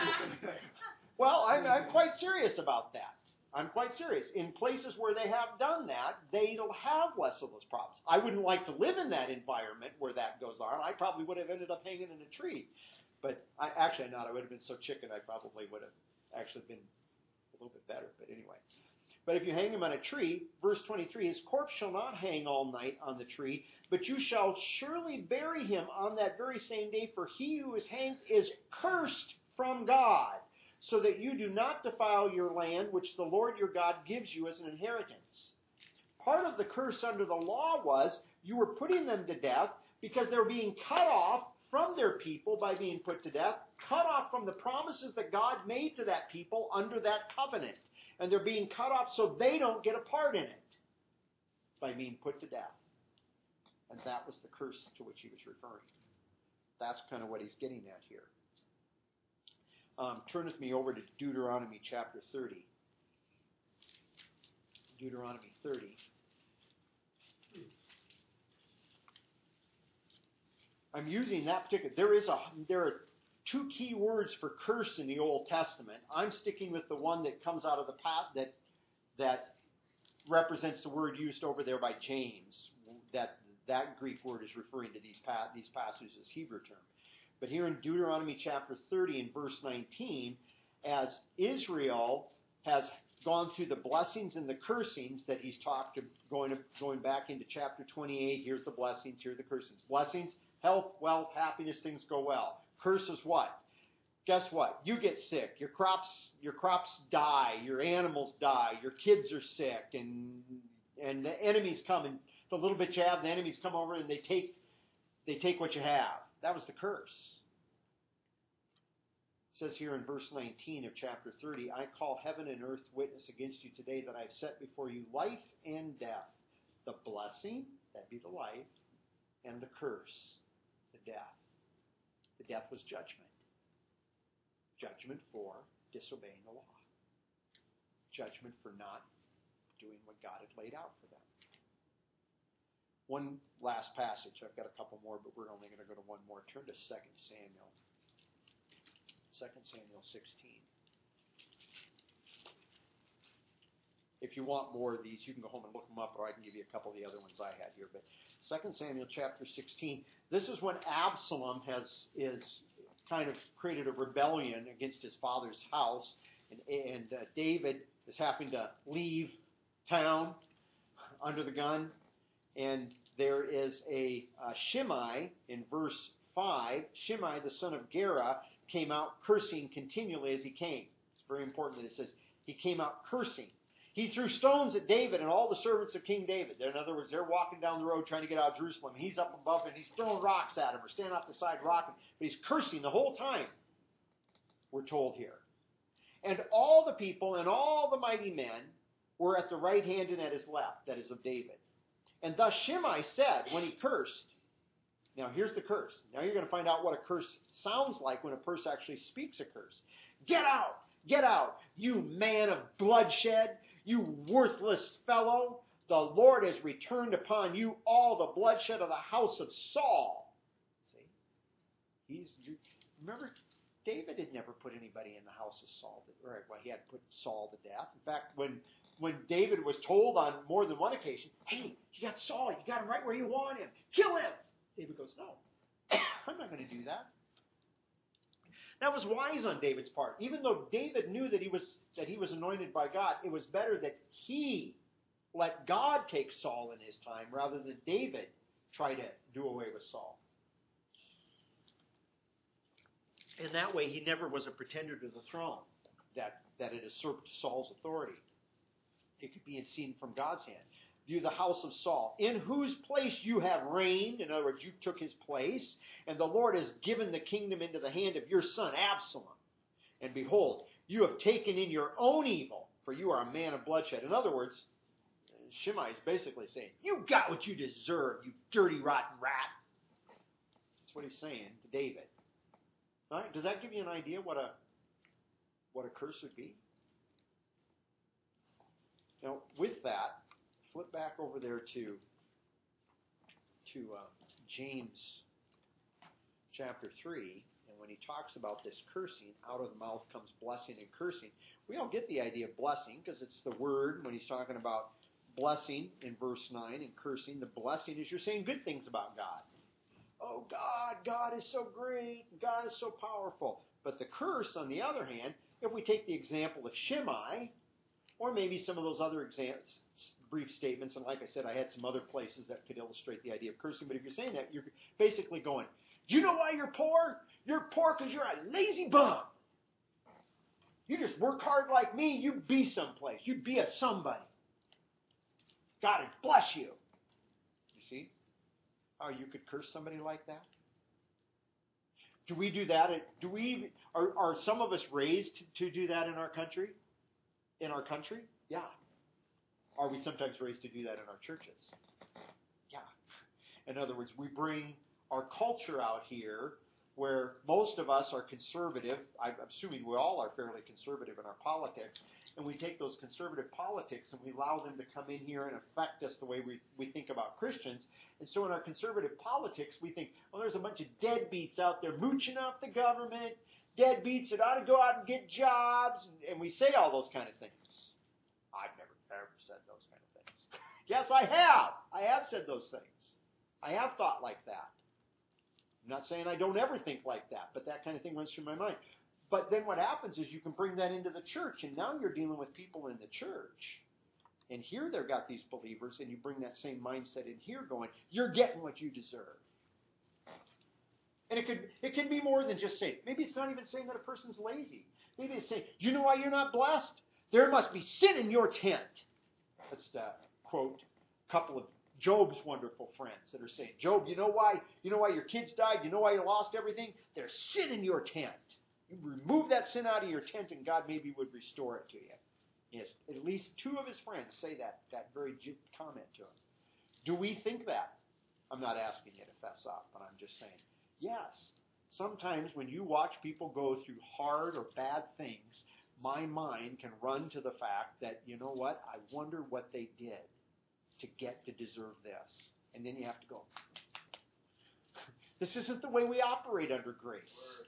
Well, I'm quite serious about that. I'm quite serious. In places where they have done that, they'll have less of those problems. I wouldn't like to live in that environment where that goes on. I probably would have ended up hanging in a tree. But I would have been so chicken, I probably would have actually been a little bit better. But anyway. But if you hang him on a tree, verse 23, his corpse shall not hang all night on the tree, but you shall surely bury him on that very same day, for he who is hanged is cursed from God, so that you do not defile your land, which the Lord your God gives you as an inheritance. Part of the curse under the law was you were putting them to death because they were being cut off from their people by being put to death, cut off from the promises that God made to that people under that covenant. And they're being cut off so they don't get a part in it by being put to death. And that was the curse to which he was referring. That's kind of what he's getting at here. Turn with me over to Deuteronomy chapter 30. Deuteronomy 30. I'm using that particular. There are 2 key words for curse in the Old Testament. I'm sticking with the one that comes out of the path that represents the word used over there by James. That Greek word is referring to these passages as Hebrew term. But here in Deuteronomy chapter 30 and verse 19, as Israel has gone through the blessings and the cursings that he's talked, going back into chapter 28, here's the blessings, here are the cursings. Blessings, health, wealth, happiness, things go well. Curses what? Guess what? You get sick. Your crops die. Your animals die. Your kids are sick, and the enemies come, and the little bit you have, the enemies come over and they take what you have. That was the curse. It says here in verse 19 of chapter 30, I call heaven and earth witness against you today that I have set before you life and death, the blessing, that'd be the life, and the curse, the death. The death was judgment. Judgment for disobeying the law. Judgment for not doing what God had laid out for them. One last passage. I've got a couple more, but we're only going to go to one more. Turn to 2 Samuel. 2 Samuel 16. If you want more of these, you can go home and look them up, or I can give you a couple of the other ones I had here. But 2 Samuel chapter 16. This is when Absalom is kind of created a rebellion against his father's house, and David is having to leave town under the gun, and there is a Shimei in verse 5. Shimei, the son of Gera, came out cursing continually as he came. It's very important that it says he came out cursing. He threw stones at David and all the servants of King David. In other words, they're walking down the road trying to get out of Jerusalem. He's up above and he's throwing rocks at him or standing off the side rocking. But he's cursing the whole time. we're told here. And all the people and all the mighty men were at the right hand and at his left, that is of David. And thus Shimei said when he cursed, now here's the curse. Now you're going to find out what a curse sounds like when a person actually speaks a curse. Get out, you man of bloodshed, you worthless fellow. The Lord has returned upon you all the bloodshed of the house of Saul. See? Remember, David had never put anybody in the house of Saul. He had put Saul to death. In fact, when David was told on more than one occasion, hey, you got Saul, you got him right where you want him. Kill him. David goes, no, I'm not going to do that. That was wise on David's part. Even though David knew that he was anointed by God, it was better that he let God take Saul in his time rather than David try to do away with Saul. And that way he never was a pretender to the throne that it usurped Saul's authority. It could be seen from God's hand. You, the house of Saul, in whose place you have reigned. In other words, you took his place. And the Lord has given the kingdom into the hand of your son Absalom. And behold, you have taken in your own evil, for you are a man of bloodshed. In other words, Shimei is basically saying, you got what you deserve, you dirty, rotten rat. That's what he's saying to David. All right? Does that give you an idea what a curse would be? Now, with that, flip back over there to James chapter 3, and when he talks about this cursing, out of the mouth comes blessing and cursing. We all get the idea of blessing because it's the word when he's talking about blessing in verse 9 and cursing. The blessing is you're saying good things about God. Oh, God is so great. God is so powerful. But the curse, on the other hand, if we take the example of Shimei, or maybe some of those other examples, brief statements, and like I said, I had some other places that could illustrate the idea of cursing, but if you're saying that, you're basically going, do you know why you're poor? You're poor because you're a lazy bum. You just work hard like me, you'd be someplace. You'd be a somebody. God would bless you. You see how you could curse somebody like that? Do we do that? Are some of us raised to do that in our country? In our country? Yeah. Are we sometimes raised to do that in our churches? Yeah. In other words, we bring our culture out here where most of us are conservative. I'm assuming we all are fairly conservative in our politics. And we take those conservative politics and we allow them to come in here and affect us the way we think about Christians. And so in our conservative politics, we think, well, there's a bunch of deadbeats out there mooching off the government, deadbeats that ought to go out and get jobs. And we say all those kind of things. I've never said those kind of things. Yes, I have. I have said those things. I have thought like that. I'm not saying I don't ever think like that, but that kind of thing runs through my mind. But then what happens is you can bring that into the church, and now you're dealing with people in the church. And here they've got these believers, and you bring that same mindset in here going, you're getting what you deserve. And it can be more than just saying, maybe it's not even saying that a person's lazy. Maybe it's saying, do you know why you're not blessed? There must be sin in your tent. Let's quote a couple of Job's wonderful friends that are saying, Job, you know why your kids died? You know why you lost everything? There's sin in your tent. You remove that sin out of your tent and God maybe would restore it to you. Yes, at least two of his friends say that very comment to him. Do we think that? I'm not asking you to fess up, but I'm just saying, yes. Sometimes when you watch people go through hard or bad things, my mind can run to the fact that, you know what, I wonder what they did to get to deserve this. And then you have to go, this isn't the way we operate under grace.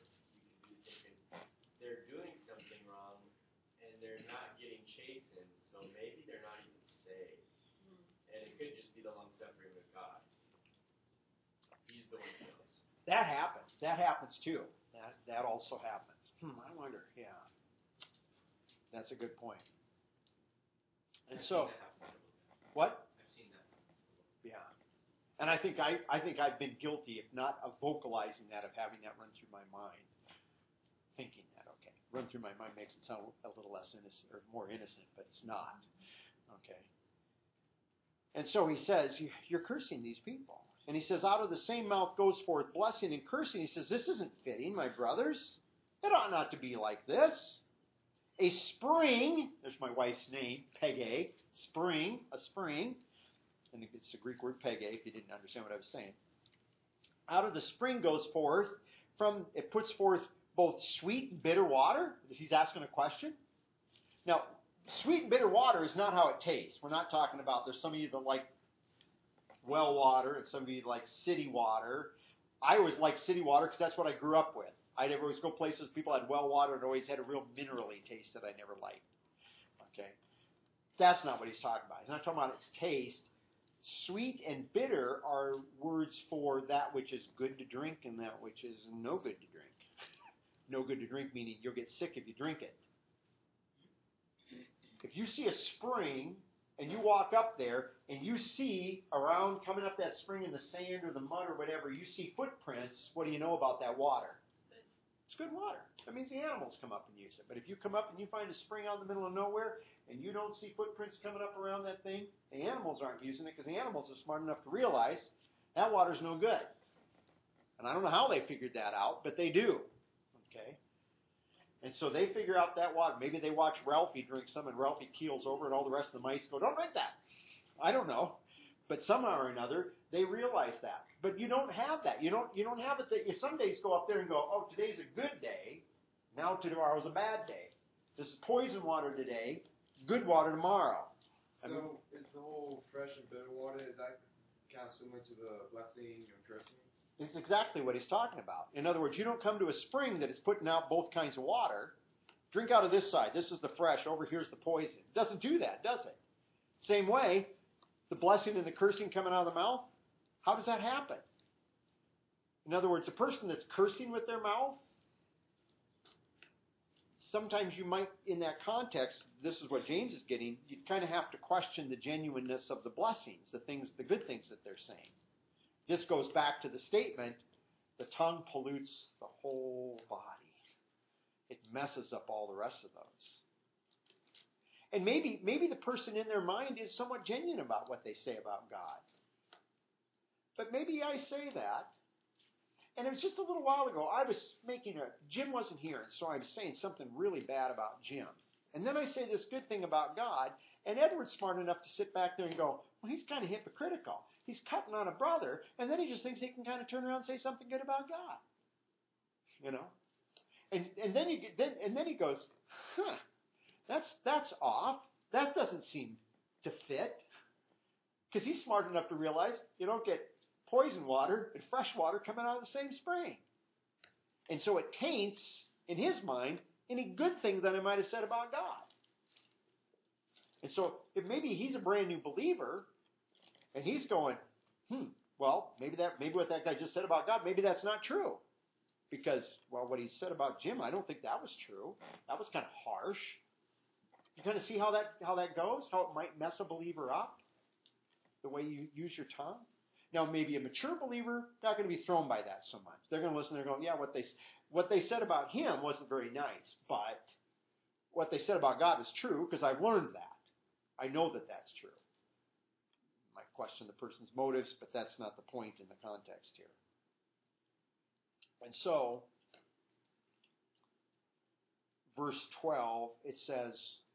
They're doing something wrong and they're not getting chastened, so maybe they're not even saved. And it could just be the long suffering of God. He's the one who knows. That happens. That happens too. That also happens. I wonder. Yeah. That's a good point. And so, what? I've seen that. Yeah. And I think I've been guilty, if not of vocalizing that, of having that run through my mind. Thinking that, okay. Run through my mind makes it sound a little less innocent or more innocent, but it's not. Okay. And so he says, you're cursing these people. And he says, out of the same mouth goes forth blessing and cursing. He says, this isn't fitting, my brothers. It ought not to be like this. A spring, there's my wife's name, Pege, spring, a spring, and it's the Greek word Pege if you didn't understand what I was saying. Out of the spring goes forth, it puts forth both sweet and bitter water. He's asking a question. Now, sweet and bitter water is not how it tastes. We're not talking about, there's some of you that like well water and some of you like city water. I always liked city water because that's what I grew up with. I'd always go places people had well water and always had a real minerally taste that I never liked. Okay, that's not what he's talking about. He's not talking about its taste. Sweet and bitter are words for that which is good to drink and that which is no good to drink. No good to drink meaning you'll get sick if you drink it. If you see a spring and you walk up there and you see around coming up that spring in the sand or the mud or whatever, you see footprints, what do you know about that water? It's good water. That means the animals come up and use it. But if you come up and you find a spring out in the middle of nowhere and you don't see footprints coming up around that thing, the animals aren't using it because the animals are smart enough to realize that water's no good. And I don't know how they figured that out, but they do. Okay? And so they figure out that water. Maybe they watch Ralphie drink some and Ralphie keels over and all the rest of the mice go, don't drink that. I don't know. But somehow or another, they realize that. But you don't have that. You don't have it that you some days go up there and go, oh, today's a good day. Now tomorrow's a bad day. This is poison water today, good water tomorrow. So is the whole fresh and bitter water, is that kind of similar to the blessing and cursing? It's exactly what he's talking about. In other words, you don't come to a spring that is putting out both kinds of water. Drink out of this side. This is the fresh. Over here's the poison. It doesn't do that, does it? Same way, the blessing and the cursing coming out of the mouth, how does that happen? In other words, a person that's cursing with their mouth, sometimes you might, in that context, this is what James is getting, you kind of have to question the genuineness of the blessings, the good things that they're saying. This goes back to the statement, the tongue pollutes the whole body. It messes up all the rest of those. And maybe the person in their mind is somewhat genuine about what they say about God. But maybe I say that, and it was just a little while ago, Jim wasn't here, and so I was saying something really bad about Jim. And then I say this good thing about God, and Edward's smart enough to sit back there and go, well, he's kind of hypocritical. He's cutting on a brother, and then he just thinks he can kind of turn around and say something good about God. You know? And then he goes, that's off. That doesn't seem to fit. Because he's smart enough to realize you don't get poison water and fresh water coming out of the same spring. And so it taints, in his mind, any good thing that I might have said about God. And so if maybe he's a brand new believer, and he's going, well, maybe what that guy just said about God, maybe that's not true. Because, well, what he said about Jim, I don't think that was true. That was kind of harsh. You kind of see how that goes? How it might mess a believer up? The way you use your tongue? Now, maybe a mature believer, not going to be thrown by that so much. They're going to listen, they're going, yeah, what they said about him wasn't very nice, but what they said about God is true because I've learned that. I know that that's true. Might question the person's motives, but that's not the point in the context here. And so, verse 12, it says,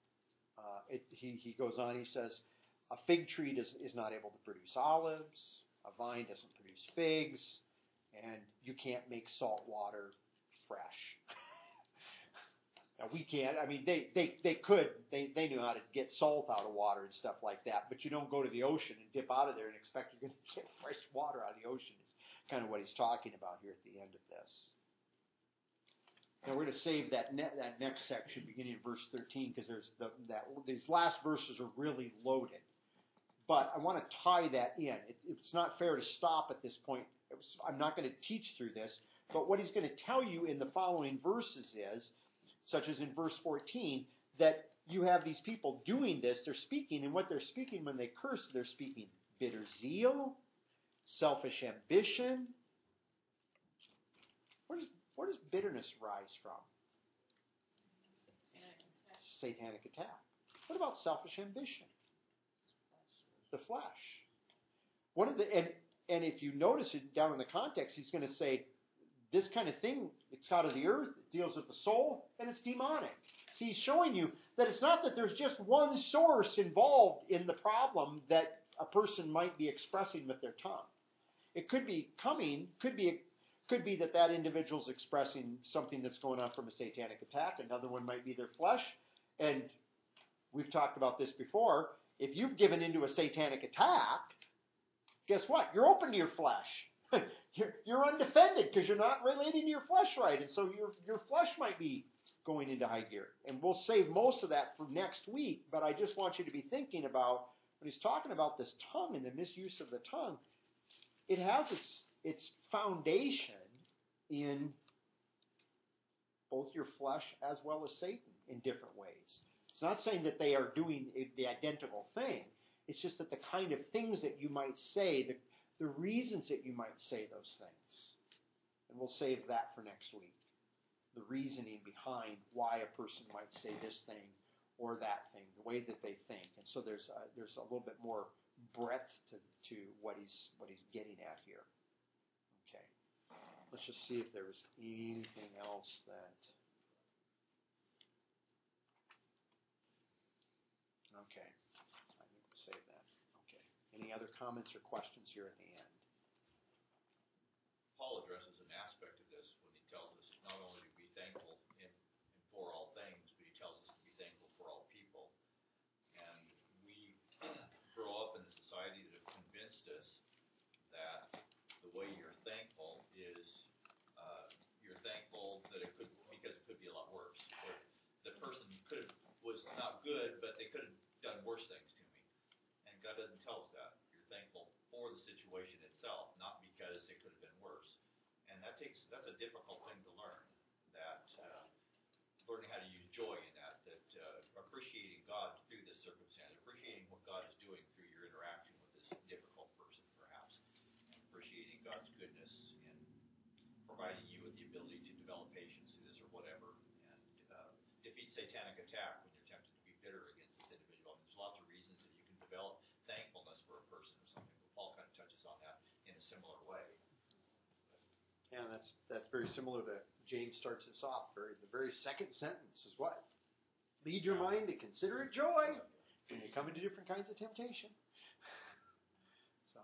he goes on, he says, a fig tree is not able to produce olives, a vine doesn't produce figs, and you can't make salt water fresh. Now we can't. I mean, they could. They knew how to get salt out of water and stuff like that, but you don't go to the ocean and dip out of there and expect you're going to get fresh water out of the ocean. It's kind of what he's talking about here at the end of this. Now we're going to save that next section beginning in verse 13 because these last verses are really loaded. But I want to tie that in. It's not fair to stop at this point. I'm not going to teach through this. But what he's going to tell you in the following verses is, such as in verse 14, that you have these people doing this. They're speaking, and what they're speaking when they curse, they're speaking bitter zeal, selfish ambition. Where does bitterness rise from? Satanic attack. What about selfish ambition? The flesh. And if you notice it down in the context, he's going to say this kind of thing, it's out of the earth, it deals with the soul, and it's demonic. See, he's showing you that it's not that there's just one source involved in the problem that a person might be expressing with their tongue. It could be that individual's expressing something that's going on from a satanic attack. Another one might be their flesh. And we've talked about this before. If you've given into a satanic attack, guess what? You're open to your flesh. You're undefended because you're not relating to your flesh right. And so your flesh might be going into high gear. And we'll save most of that for next week. But I just want you to be thinking about, when he's talking about this tongue and the misuse of the tongue, it has its foundation in both your flesh as well as Satan in different ways. It's not saying that they are doing the identical thing. It's just that the kind of things that you might say, the reasons that you might say those things. And we'll save that for next week. The reasoning behind why a person might say this thing or that thing, the way that they think. And so there's a little bit more breadth to what he's getting at here. Okay. Let's just see if there was anything else that... Okay. I think we'll save that. Okay. Any other comments or questions here at the end? Paul addresses an aspect of this when he tells us not only to be thankful in for all things, but he tells us to be thankful for all people. And we grow up in a society that have convinced us that the way you're thankful is you're thankful that it could, because it could be a lot worse. Or the person was not good, but they could have done worse things to me. And God doesn't tell us that. You're thankful for the situation itself, not because it could have been worse. And that's a difficult thing to learn. That learning how to use joy in that appreciating God through this circumstance, appreciating what God is doing through your interaction with this difficult person, perhaps, appreciating God's goodness in providing you with the ability to develop patience through this or whatever, and defeat satanic attack when you're tempted to be bitter against this individual. And there's lots of reasons that you can develop thankfulness for a person or something, but Paul kind of touches on that in a similar way. Yeah, that's very similar to James starts this off. The very second sentence is what? Lead your mind to consider it joy when you come into different kinds of temptation. So,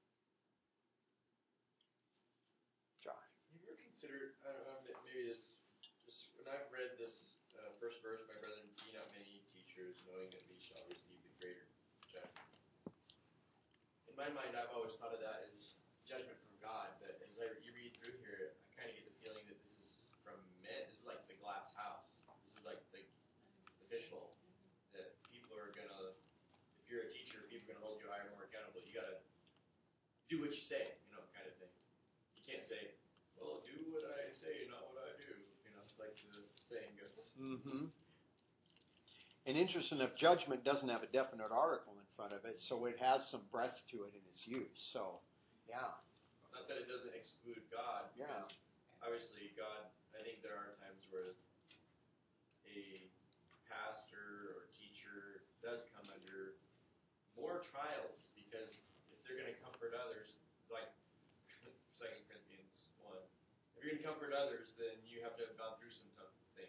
Josh. Have you ever considered, maybe this, when I've read this first verse, my brethren, be not many teachers, knowing that we shall receive the greater judgment. In my mind, I've always thought of that as judgment from God, but as you read through here, I kind of get the feeling that this is from men. This is like the glass house. This is like the official, that people are going to, if you're a teacher, people are going to hold you higher and more accountable. You got to do what you say, kind of thing. You can't say, well, do what I say, not what I do, like the saying goes. Mm-hmm. And interesting enough, judgment doesn't have a definite article in front of it, so it has some breadth to it in its use. So, yeah. Not that it doesn't exclude God, because obviously God, I think there are times where a pastor or teacher does come under more trials, because if they're going to comfort others, like 2 Corinthians 1, if you're going to comfort others, then you have to have gone through some tough things.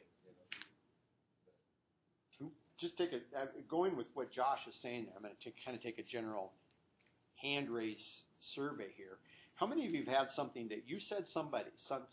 Just going with what Josh is saying there, I'm going to kind of take a general hand raise survey here. How many of you have had something that you said to somebody,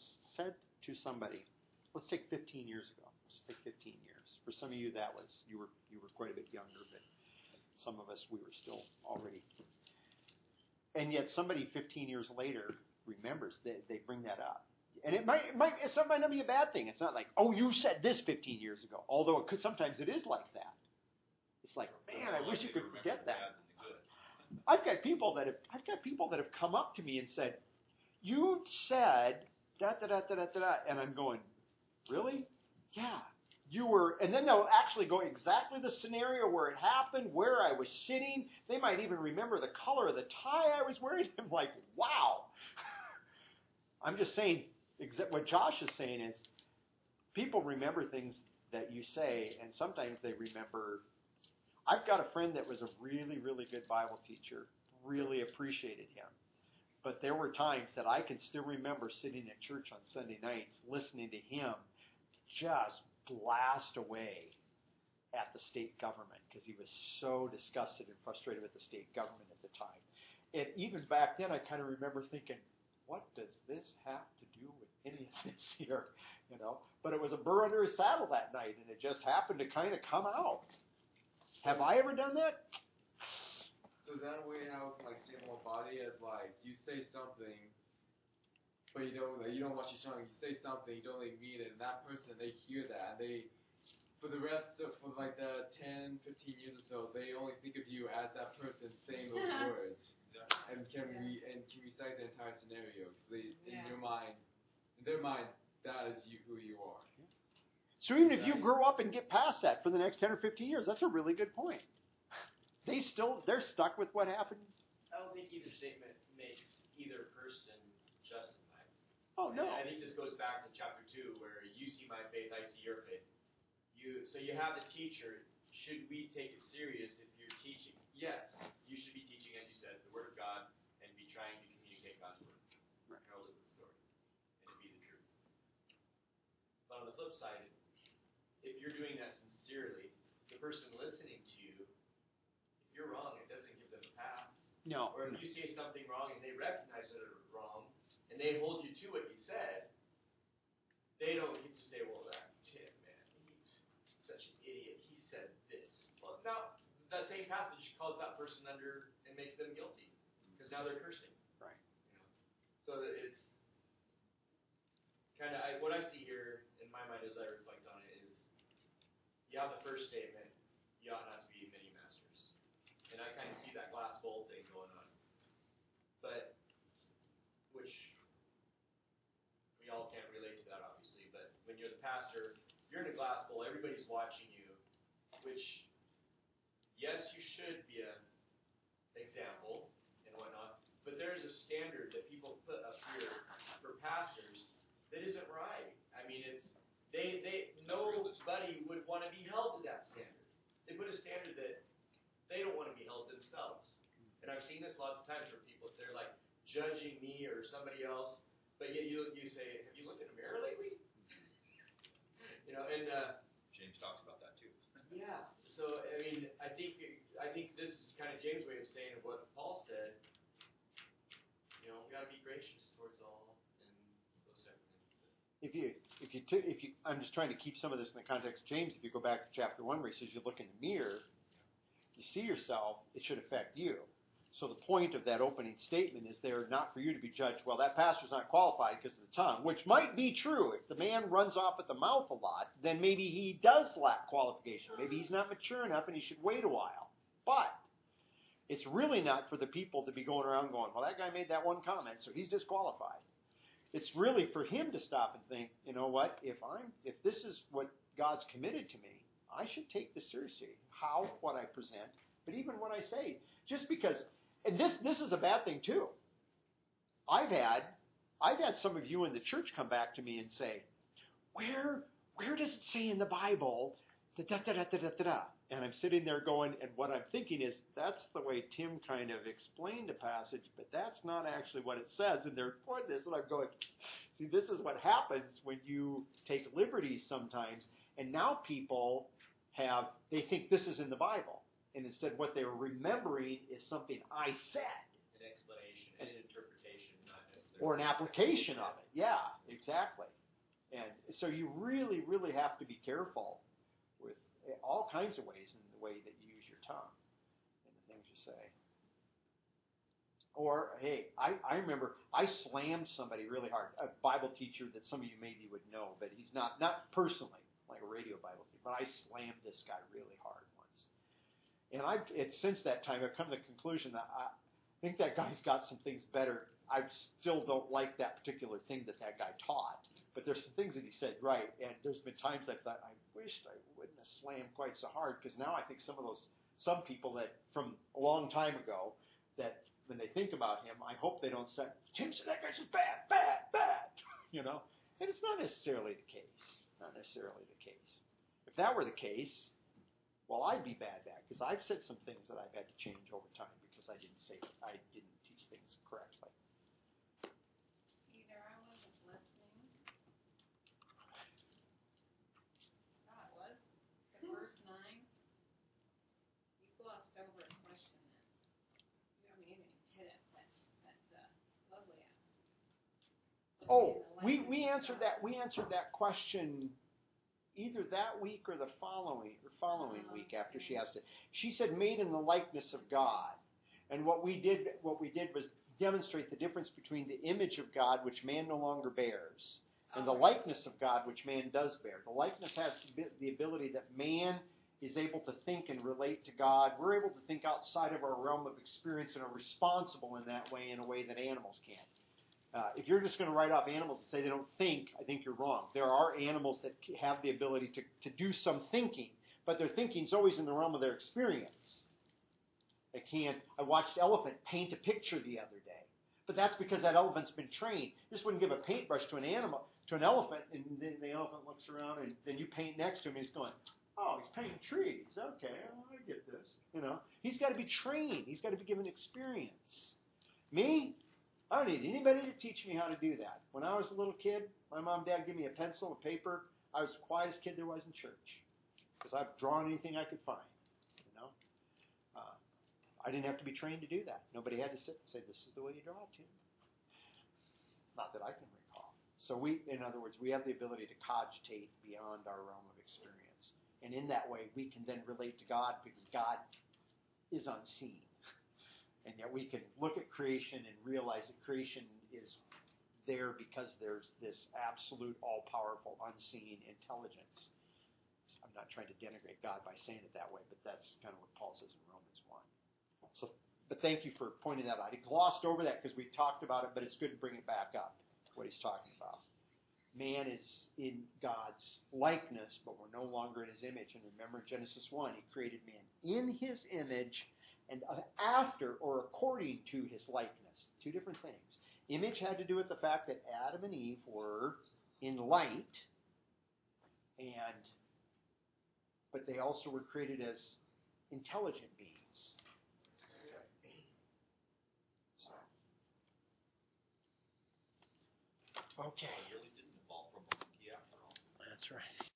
let's take 15 years ago. Let's take 15 years. For some of you, you were quite a bit younger, but some of us, we were still already. And yet somebody 15 years later remembers that they bring that up. And it might not be a bad thing. It's not like, oh, you said this 15 years ago. Although sometimes it is like that. It's like, man, I wish you could forget that. I've got people that have come up to me and said, you said da da da da da da, and I'm going, really? Yeah, you were. And then they'll actually go exactly the scenario where it happened, where I was sitting. They might even remember the color of the tie I was wearing. I'm like, wow. I'm just saying. What Josh is saying is, people remember things that you say, and sometimes they remember. I've got a friend that was a really, really good Bible teacher. Really appreciated him. But there were times that I can still remember sitting at church on Sunday nights listening to him just blast away at the state government because he was so disgusted and frustrated with the state government at the time. And even back then, I kind of remember thinking, what does this have to do with any of this here? You know, but it was a burr under his saddle that night, and it just happened to kind of come out. Have I ever done that? So is that a way how like same old body as like you say something, but you don't watch your tongue. You say something, you don't really mean it, and that person they hear that, and they for the rest of for like the 10, 15 years or so, they only think of you as that person saying those words, and can recite the entire scenario. So they in their mind, that is you who you are. So even if you grow up and get past that for the next 10 or 15 years, that's a really good point. They're stuck with what happened. I don't think either statement makes either person justified. Oh, no. And I think this goes back to chapter 2 where you see my faith, I see your faith. So you have the teacher. Should we take it serious if you're teaching? Yes, you should be teaching, as you said, the Word of God and be trying to communicate God's Word. Right. And live the story. And to be the truth. But on the flip side, if you're doing that sincerely, the person listening to you, if you're wrong, it doesn't give them a pass. No. Or if you say something wrong and they recognize that it was wrong, and they hold you to what you said, they don't get to say, well, that Tim, man, he's such an idiot. He said this. Well, now, that same passage calls that person under and makes them guilty, because now they're cursing. Right. You know? So it's kind of, what I see here in my mind as I reflect on it is, you have the first statement, you ought not to be many masters. And I kind of see that glass bowl thing going on. But, which, we all can't relate to that obviously, but when you're the pastor, you're in a glass bowl, everybody's watching you, which, yes, you should be an example and whatnot, but there's a standard that people put up here for pastors that isn't right. I mean, it's, nobody would want to be held to that standard. They put a standard that they don't want to be held themselves. And I've seen this lots of times where people, if they're like judging me or somebody else, but yet you say, have you looked in a mirror lately? You know, and James talks about that too. yeah. So I mean, I think this is kind of James' way of saying what Paul said. You know, we got to be gracious towards all and those type of things. I'm just trying to keep some of this in the context of James. If you go back to chapter 1 where he says you look in the mirror, you see yourself, it should affect you. So the point of that opening statement is there not for you to be judged, well, that pastor's not qualified because of the tongue, which might be true. If the man runs off at the mouth a lot, then maybe he does lack qualification. Maybe he's not mature enough and he should wait a while. But it's really not for the people to be going around going, well, that guy made that one comment, so he's disqualified. It's really for him to stop and think, you know what, if this is what God's committed to me, I should take this seriously. How, what I present, but even what I say. Just because, and this is a bad thing too. I've had some of you in the church come back to me and say, where does it say in the Bible, da-da-da-da-da-da-da? And I'm sitting there going, and what I'm thinking is, that's the way Tim kind of explained the passage, but that's not actually what it says. And they're pointing this, and I'm going, see, this is what happens when you take liberties sometimes. And now people they think this is in the Bible. And instead what they were remembering is something I said. An explanation, an interpretation, not necessarily. Or an application of it. Yeah, exactly. And so you really, really have to be careful with all kinds of ways in the way that you use your tongue and the things you say. Or, hey, I remember I slammed somebody really hard, a Bible teacher that some of you maybe would know, but he's not personally, like a radio Bible teacher, but I slammed this guy really hard once. And since that time, I've come to the conclusion that I think that guy's got some things better. I still don't like that particular thing that guy taught, but there's some things that he said right, and there's been times I've thought, I wished I wouldn't have slammed quite so hard, because now I think some people that from a long time ago, that when they think about him, I hope they don't say, Tim said that guy's just bad, bad, bad, you know? And it's not necessarily the case. Not necessarily the case. If that were the case, well, I'd be bad back, because I've said some things that I've had to change over time because I didn't teach things correctly. Oh, we answered that. We answered that question either that week or the following week after she asked it. She said, "Made in the likeness of God," and what we did was demonstrate the difference between the image of God, which man no longer bears, and the likeness of God, which man does bear. The likeness has the ability that man is able to think and relate to God. We're able to think outside of our realm of experience and are responsible in that way, in a way that animals can't. If you're just going to write off animals and say they don't think, I think you're wrong. There are animals that have the ability to do some thinking, but their thinking is always in the realm of their experience. They can't. I watched elephant paint a picture the other day, but that's because that elephant's been trained. You just wouldn't give a paintbrush to an elephant, and then the elephant looks around, and then you paint next to him, and he's going, "Oh, he's painting trees. Okay, I get this." He's got to be trained. He's got to be given experience. Me, I don't need anybody to teach me how to do that. When I was a little kid, my mom and dad gave me a pencil and paper. I was the quietest kid there was in church because I've drawn anything I could find. I didn't have to be trained to do that. Nobody had to sit and say, "This is the way you draw it, Tim." Not that I can recall. So in other words, we have the ability to cogitate beyond our realm of experience. And in that way, we can then relate to God because God is unseen. And yet we can look at creation and realize that creation is there because there's this absolute, all-powerful, unseen intelligence. I'm not trying to denigrate God by saying it that way, but that's kind of what Paul says in Romans 1. But thank you for pointing that out. He glossed over that because we talked about it, but it's good to bring it back up, what he's talking about. Man is in God's likeness, but we're no longer in his image. And remember in Genesis 1, he created man in his image and after or according to his likeness. Two different things. Image had to do with the fact that Adam and Eve were in light, but they also were created as intelligent beings. Okay. Really didn't evolve from a monkey after all. That's right.